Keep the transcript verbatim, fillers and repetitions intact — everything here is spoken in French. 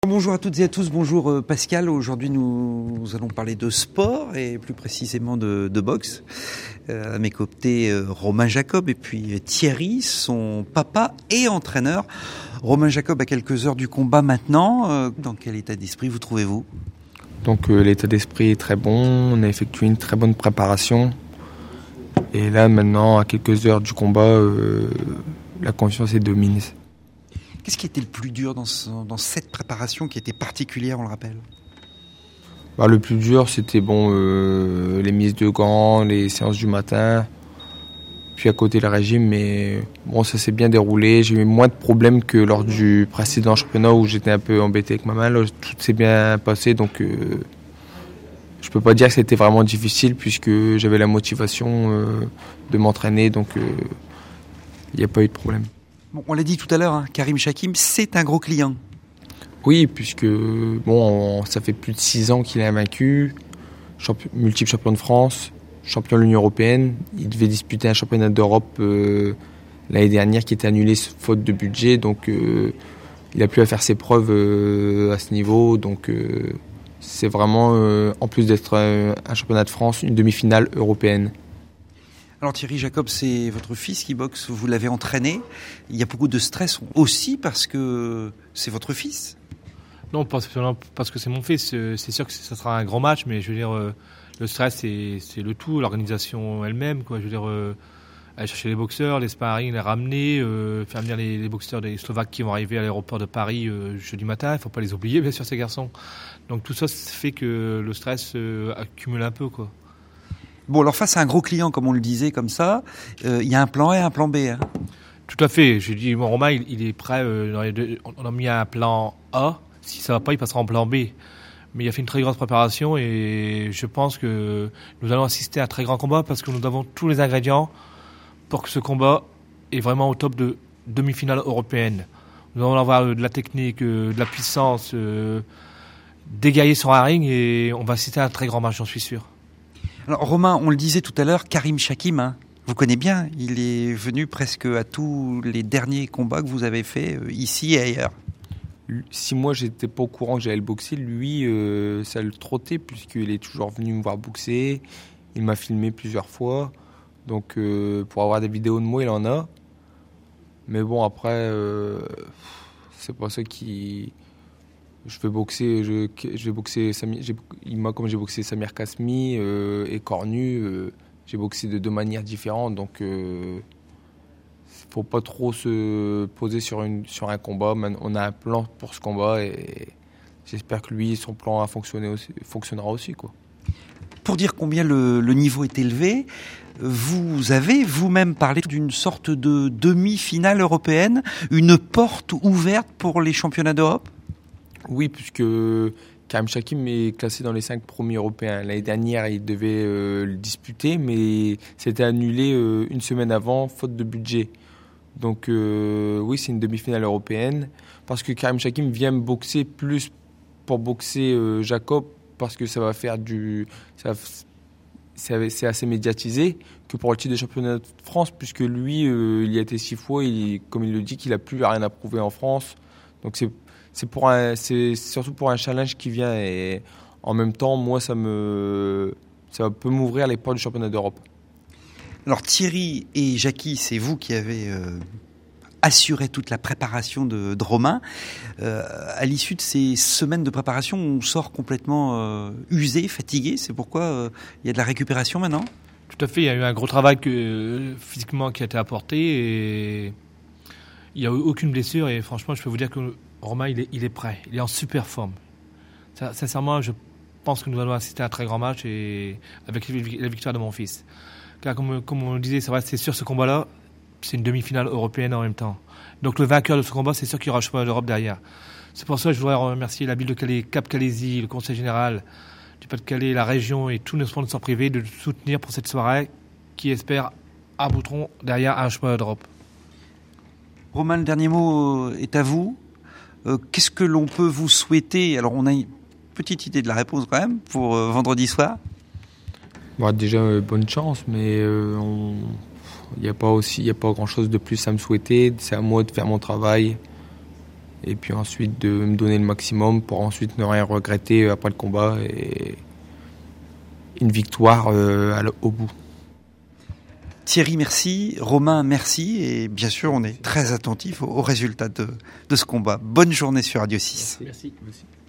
Bonjour à toutes et à tous, bonjour Pascal. Aujourd'hui nous, nous allons parler de sport et plus précisément de, de boxe. Euh, à mes côtés, euh, Romain Jacob et puis Thierry, son papa et entraîneur. Romain Jacob, à quelques heures du combat maintenant, euh, dans quel état d'esprit vous trouvez-vous ? Donc euh, l'état d'esprit est très bon, on a effectué une très bonne préparation. Et là maintenant, à quelques heures du combat, euh, la confiance est dominée. Qu'est-ce qui était le plus dur dans, ce, dans cette préparation qui était particulière, on le rappelle ? Bah, le plus dur, c'était bon, euh, les mises de gants, les séances du matin, puis à côté le régime. Mais bon, ça s'est bien déroulé. J'ai eu moins de problèmes que lors du précédent championnat où j'étais un peu embêté avec ma main. Là, tout s'est bien passé, donc euh, je peux pas dire que c'était vraiment difficile puisque j'avais la motivation euh, de m'entraîner, donc il euh, n'y a pas eu de problème. Bon, on l'a dit tout à l'heure, hein, Karim Chakim, c'est un gros client. Oui, puisque bon, on, ça fait plus de six ans qu'il est invaincu, champion, multiple champion de France, champion de l'Union européenne. Il devait disputer un championnat d'Europe euh, l'année dernière qui était annulé faute de budget, donc euh, il a pu faire ses preuves euh, à ce niveau. Donc euh, c'est vraiment, euh, en plus d'être un, un championnat de France, une demi-finale européenne. Alors Thierry Jacob, c'est votre fils qui boxe, vous l'avez entraîné. Il y a beaucoup de stress aussi parce que c'est votre fils. Non, parce que c'est mon fils. C'est sûr que ça sera un grand match, mais je veux dire, le stress, c'est, c'est le tout, l'organisation elle-même, quoi. Je veux dire, euh, aller chercher les boxeurs, les sparring, les ramener, euh, faire venir les, les boxeurs des Slovaques qui vont arriver à l'aéroport de Paris euh, jeudi matin. Il ne faut pas les oublier, bien sûr, ces garçons. Donc tout ça fait que le stress euh, accumule un peu, quoi. Bon, alors face à un gros client, comme on le disait, comme ça, il euh, y a un plan A et un plan B. Hein. Tout à fait. J'ai dit, bon, Romain, il, il est prêt. Euh, dans les deux, on a mis un plan A. Si ça va pas, il passera en plan B. Mais il a fait une très grosse préparation et je pense que nous allons assister à un très grand combat parce que nous avons tous les ingrédients pour que ce combat est vraiment au top de demi-finale européenne. Nous allons avoir de la technique, de la puissance, euh, des guerriers sur un ring et on va assister à un très grand match, j'en suis sûr. Alors Romain, on le disait tout à l'heure, Karim Chakim, hein, vous connaissez bien, il est venu presque à tous les derniers combats que vous avez faits euh, ici et ailleurs. Si moi j'étais pas au courant que j'allais le boxer, lui euh, ça le trottait puisqu'il est toujours venu me voir boxer, il m'a filmé plusieurs fois, donc euh, pour avoir des vidéos de moi il en a. Mais bon après, euh, c'est pas ça qui... Je vais boxer, je, je vais boxer Samir, j'ai, moi comme j'ai boxé Samir Kasmi euh, et Cornu, euh, j'ai boxé de deux manières différentes, donc il euh, faut pas trop se poser sur, une, sur un combat. On a un plan pour ce combat et j'espère que lui, son plan a fonctionné aussi, fonctionnera aussi, quoi. Pour dire combien le, le niveau est élevé, vous avez vous-même parlé d'une sorte de demi-finale européenne, une porte ouverte pour les championnats d'Europe ? Oui, puisque Karim Chakim est classé dans les cinq premiers européens. L'année dernière, il devait euh, le disputer, mais c'était annulé euh, une semaine avant, faute de budget. Donc euh, oui, c'est une demi-finale européenne, parce que Karim Chakim vient me boxer plus pour boxer euh, Jacob, parce que ça va faire du... Ça va, c'est, c'est assez médiatisé que pour le titre de championnat de France, puisque lui, euh, il y a été six fois, et comme il le dit, qu'il n'a plus rien à prouver en France. Donc c'est... C'est, pour un, c'est surtout pour un challenge qui vient et en même temps, moi, ça, me, ça peut m'ouvrir les portes du championnat d'Europe. Alors Thierry et Jackie, c'est vous qui avez euh, assuré toute la préparation de, de Romain. Euh, à l'issue de ces semaines de préparation, on sort complètement euh, usé, fatigué. C'est pourquoi euh, il y a de la récupération maintenant ? Tout à fait, il y a eu un gros travail que, physiquement qui a été apporté et il n'y a eu aucune blessure et franchement, je peux vous dire que Romain, il est, il est prêt, il est en super forme. Ça, sincèrement, je pense que nous allons assister à un très grand match et avec la victoire de mon fils. Car comme, comme on le disait, c'est vrai, c'est sûr ce combat-là, c'est une demi-finale européenne en même temps. Donc le vainqueur de ce combat, c'est sûr qu'il y aura le championnat d'Europe derrière. C'est pour ça que je voudrais remercier la ville de Calais, Cap-Calaisie, le conseil général du Pas-de-Calais, la région et tous nos sponsors privés de nous soutenir pour cette soirée qui, espère, aboutiront derrière à un championnat d'Europe. Romain, le dernier mot est à vous. Euh, qu'est-ce que l'on peut vous souhaiter ? Alors, on a une petite idée de la réponse quand même pour euh, vendredi soir. Bon, déjà, euh, bonne chance, mais il euh, n'y a pas aussi, il n'y a pas grand-chose de plus à me souhaiter. C'est à moi de faire mon travail Et puis ensuite de me donner le maximum pour ensuite ne rien regretter après le combat et une victoire euh, au bout. Thierry, merci. Romain, merci. Et bien sûr, on est très attentif aux, aux résultats de, de ce combat. Bonne journée sur Radio six. Merci. Merci.